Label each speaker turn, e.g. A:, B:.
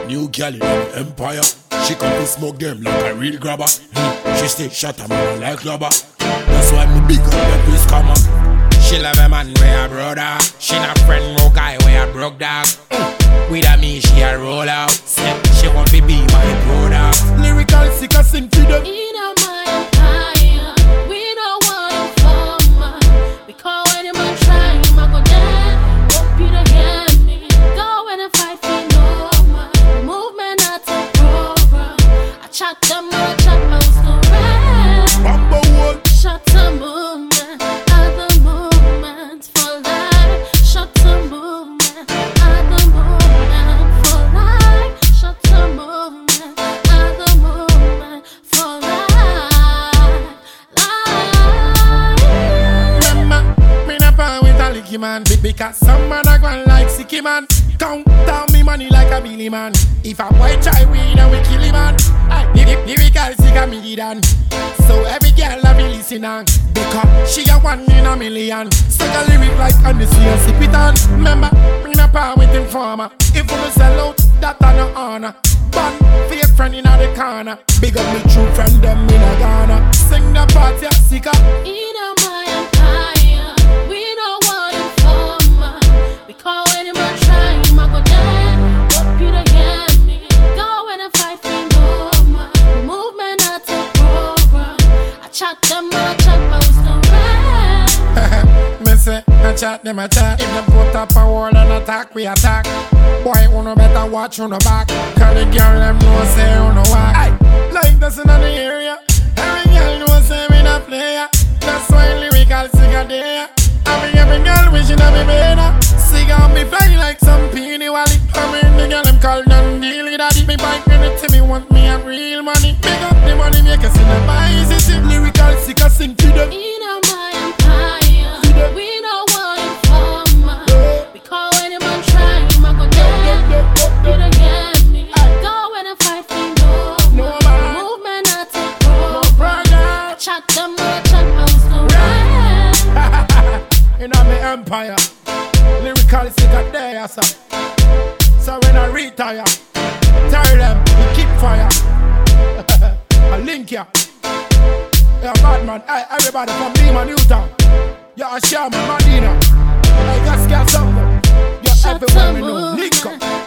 A: New gal in the empire. She come to smoke them like a real grabber. She stay shot a man like rubber. That's why me big up that this come up. She love a man where a brother. She not friend no guy where a broke dog. With a me she a roll out. She want to be my brother. Lyrical sick a sing to them.
B: In my empire, we don't want informer. Because when you man try, you man go down. Hope you don't hear me. Go when I fight for no man. Movement not a program. I chat them, no chat mouse no rap.
A: Bamba one.
B: Shut the movement, other movements for life. Shut the movement, other movement for life. Shut the movement, other movement for life.
C: Remember, me not part with a licky man. Because some man a gone like sicky man. Count down me money like a Billy man. If a boy try win and we kill him man. Lyrical sick a million. So every girl a be listening. Because she a 1 in a million. Suck a lyric like Odyssey and sip it on. Remember, me not part with informer. If we sell out, that a no honor. Bun, fake friend in the corner. Big up me true friend, them in a Ghana. Sing the party, sick up.
B: In my empire, we don't want informer. Because when you man try, you man go down. Hope you don't hear me. Go when I fight for no man. Movement not a program. I chat them, no chat mouse no rap.
C: Me say, I chat them a chat. If them put up a wall and attack, we attack. Boy, uno better watch on the back. Cause the girl them know say uno walk. Aye, like this in the area. Every girl know say me not player. That's why lyrical sick a day. Every girl wishing I be better. Sick on me fly like some peony wally. I mean the girl them call down deal with daddy. Me bike when it to me want me a real money. Pick up the money makers in the buy easy. Lyrical sick a sing to them.
B: In my empire, we don't want informer. Because when you man try, you man go down. Hope you don't hear me. Go when I fight for no man. Movement not a program. Chat them, no chat mouse no rap.
C: In my empire, lyrical sick a day, sir. So when I retire, tell them we keep fire. I link ya. Yeah, bad man. Hey, everybody from Lima, Newtown. Yeah, Sherman, Medina. I got scared something. Yeah,
B: Shut
C: everywhere
B: the
C: we know. Link up.
B: movement.